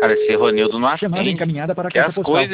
Cara, esse Ronildo não Chamada atende. encaminhada para a Que caixa as postal. coisas